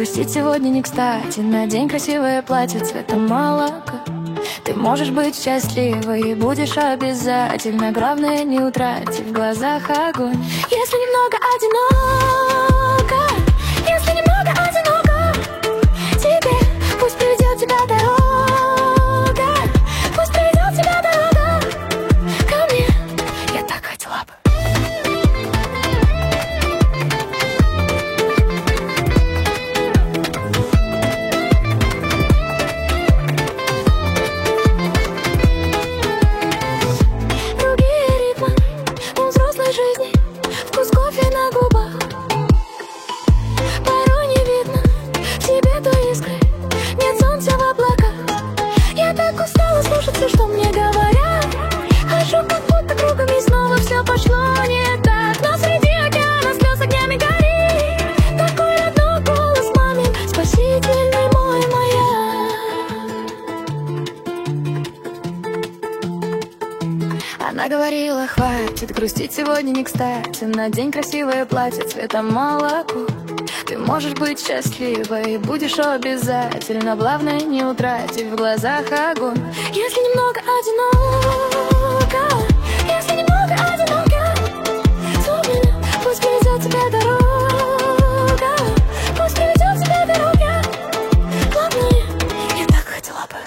грустить сегодня не кстати. Надень красивое платье цвета молока. Ты можешь быть счастливой и будешь обязательно. Главное, не утрати в глазах огонь. Если немного одиноко, если немного одиноко тебе, пусть приведет тебя дорога, пусть приведет тебя дорога ко мне. Я так хотела бы. Жизни, вкус кофе на губах. Порой не видно в тебе той искры, нет солнца в облаках. Я так устала слушать все, что мне говорят. Хожу как будто кругами, снова все пошло не так. Но среди океана слез огнями горит такой родной голос мамин, спасительный мой маяк. Она говорила, хватит грустить сегодня не кстати. Надень красивое платье цвета молоко. Ты можешь быть счастливой и будешь обязательно. Главное, не утрати в глазах огонь. Если немного одиноко, если немного одиноко, то меня пусть приведет тебя дорога, пусть приведет тебя дорога. Главное, я так хотела бы.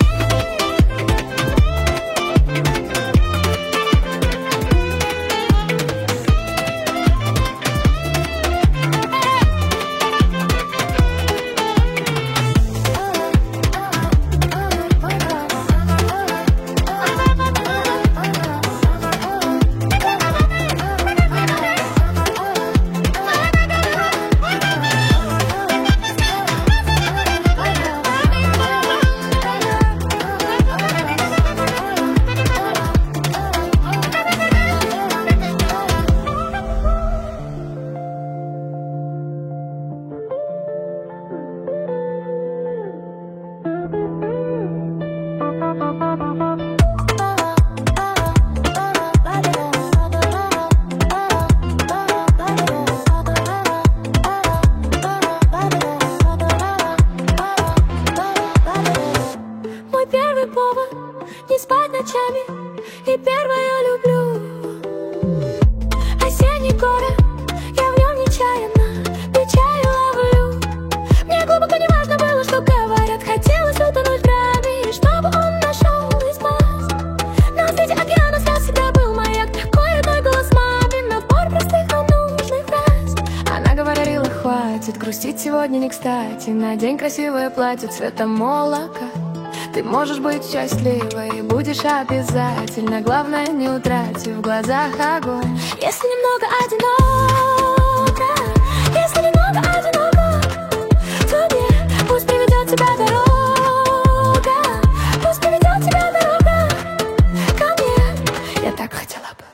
Первый повод не спать ночами, и первое я люблю осенний город, я в нем нечаянно печаль ловлю. Мне глубоко не важно было, что говорят, хотелось утонуть в грани, чтобы он нашел и спас. Но среди океана слез всегда был маяк, такой родной голос мамин, набор простых, но нужных фраз. Она говорила, хватит грустить сегодня не кстати. Надень красивое платье цвета молока. Ты можешь быть счастливой и будешь обязательно. Главное, не утрати в глазах огонь. Если немного одиноко, если немного одиноко, то мне пусть приведет тебя дорога, пусть приведет тебя дорога ко мне. Я так хотела бы.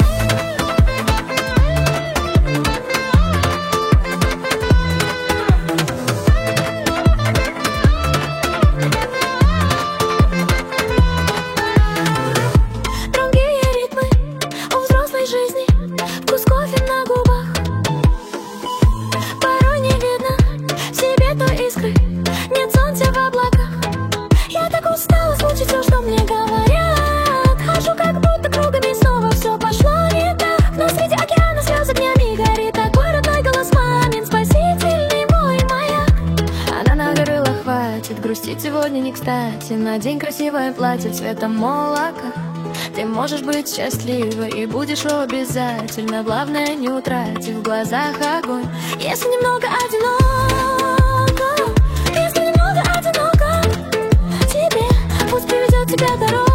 Жизни, вкус кофе на губах. Порой не видно в себе той искры, нет солнца в облаках. Я так устала слушать все, что мне говорят. Хожу как будто кругами, снова все пошло не так. Но среди океана слез огнями горит такой родной голос мамин, спасительный мой маяк. Она наговорила, хватит грустить сегодня не кстати. Надень красивое платье цвета молока. Ты можешь быть счастливой и будешь обязательно. Главное, не утрати в глазах огонь. Если немного одиноко, если немного одиноко тебе, пусть приведет тебя дорога.